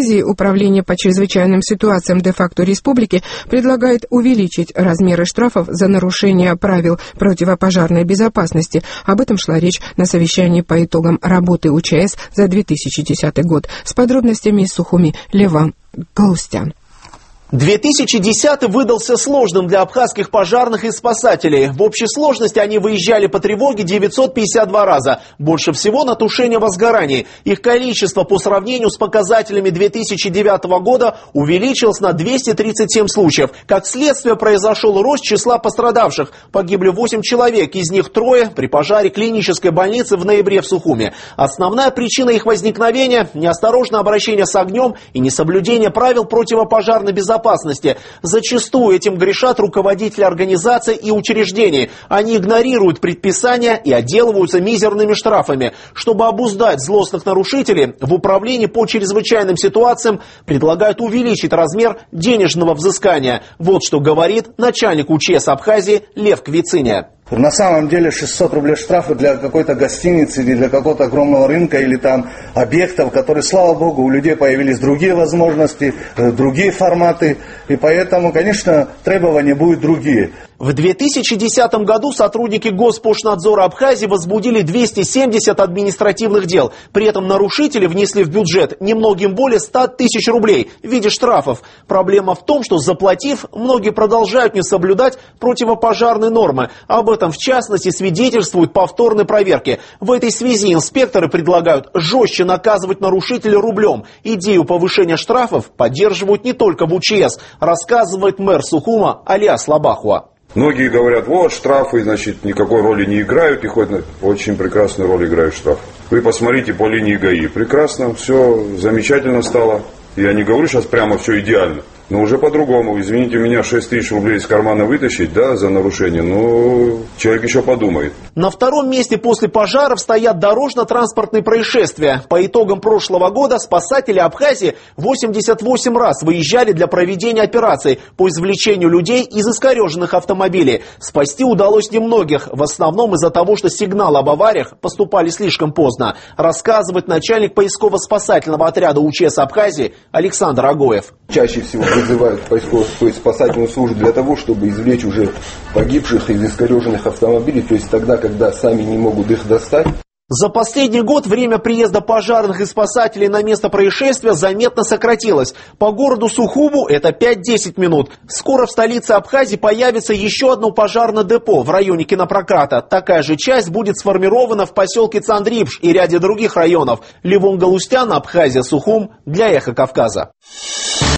Абхазии Управление по чрезвычайным ситуациям де-факто республики предлагает увеличить размеры штрафов за нарушение правил противопожарной безопасности. Об этом шла речь на совещании по итогам работы УЧС за 2010 год. С подробностями из Сухуми Леван Галустян. 2010 выдался сложным для абхазских пожарных и спасателей. В общей сложности они выезжали по тревоге 952 раза. Больше всего на тушение возгораний. Их количество по сравнению с показателями 2009 года увеличилось на 237 случаев. Как следствие, произошел рост числа пострадавших. Погибли 8 человек, из них 3 при пожаре клинической больницы в ноябре в Сухуме. Основная причина их возникновения – неосторожное обращение с огнем и несоблюдение правил противопожарной безопасности. Зачастую этим грешат руководители организаций и учреждений. Они игнорируют предписания и отделываются мизерными штрафами. Чтобы обуздать злостных нарушителей, в управлении по чрезвычайным ситуациям предлагают увеличить размер денежного взыскания. Вот что говорит начальник УЧС Абхазии Лев Квициня. На самом деле 600 рублей штрафа для какой-то гостиницы или для какого-то огромного рынка или там объектов, которые, слава богу, у людей появились другие возможности, другие форматы. И поэтому, конечно, требования будут другие. В 2010 году сотрудники Госпошнадзора Абхазии возбудили 270 административных дел. При этом нарушители внесли в бюджет немногим более 100 тысяч рублей в виде штрафов. Проблема в том, что заплатив, многие продолжают не соблюдать противопожарные нормы. Об этом, в частности, свидетельствуют повторные проверки. В этой связи инспекторы предлагают жестче наказывать нарушителей рублем. Идею повышения штрафов поддерживают не только в УЧС, рассказывает мэр Сухума Алиас Лабахуа. Многие говорят, вот штрафы, значит, никакой роли не играют, и хоть очень прекрасную роль играют штрафы. Вы посмотрите по линии ГАИ. Прекрасно, все замечательно стало. Я не говорю сейчас прямо все идеально. Но уже по-другому. Извините меня, 6 тысяч рублей из кармана вытащить, да, за нарушение, ну, человек еще подумает. На втором месте после пожаров стоят дорожно-транспортные происшествия. По итогам прошлого года спасатели Абхазии 88 раз выезжали для проведения операций по извлечению людей из искореженных автомобилей. Спасти удалось немногих, в основном из-за того, что сигналы об авариях поступали слишком поздно, рассказывает начальник поисково-спасательного отряда УЧС Абхазии Александр Агоев. Чаще всего вызывают поисковую спасательную службу для того, чтобы извлечь уже погибших из искореженных автомобилей, то есть тогда, когда сами не могут их достать. За последний год время приезда пожарных и спасателей на место происшествия заметно сократилось. По городу Сухуму это 5-10 минут. Скоро в столице Абхазии появится еще одно пожарное депо в районе кинопроката. Такая же часть будет сформирована в поселке Цандрипш и ряде других районов. Левон Галустян, Абхазия, Сухум, для Эхо Кавказа.